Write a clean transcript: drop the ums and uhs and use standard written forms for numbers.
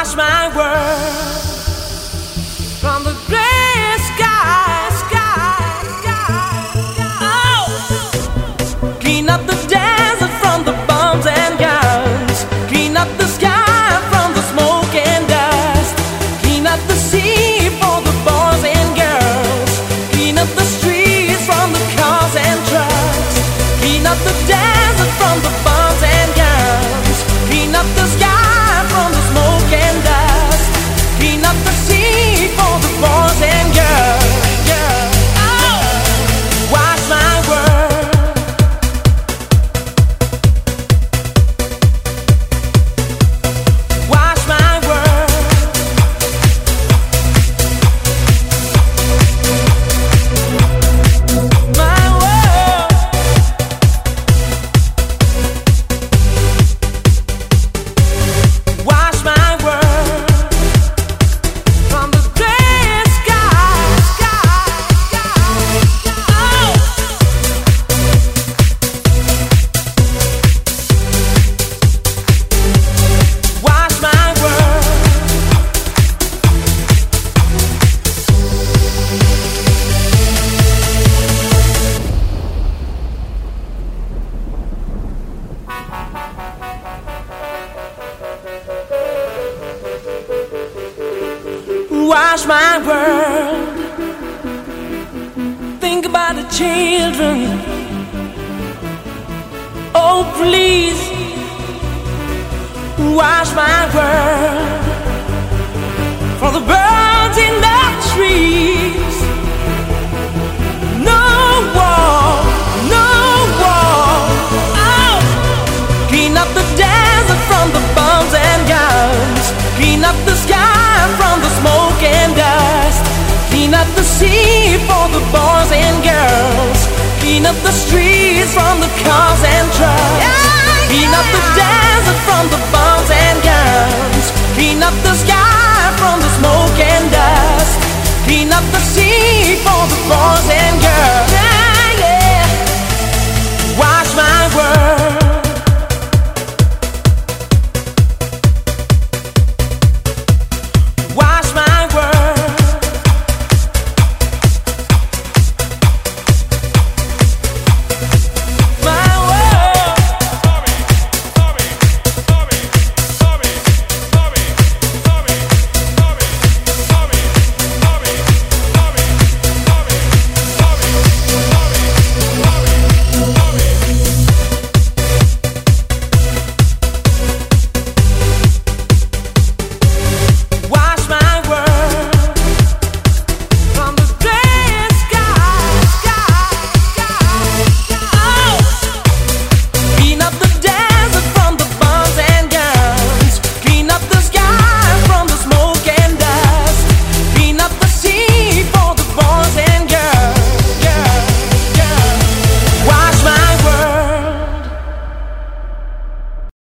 Wash my world from the gray sky, oh, clean up the desert from the bombs and guns, clean up the sky from the smoke and dust, clean up the sea for the boys and girls, clean up the streets from the cars and trucks, clean up the desert from the bombs and guns, clean up the sky from the smoke and dust, clean up the sea for the boys and girls. Oh, wash my world. Wash my world. My world. Wash my world from the gray sky, oh. Wash my world. Wash my world. Think about the children. Oh, please, wash my world. For the birds in the trees. No war, no war. Oh, clean up the desert from the bombs and guns, clean up the sky from the smoke and dust, clean up the sea for the boys and girls, clean up the streets from the cars and trucks, clean up the desert from the bombs and guns, clean up the sky from the smoke and dust, clean up the sea for the boys and girls.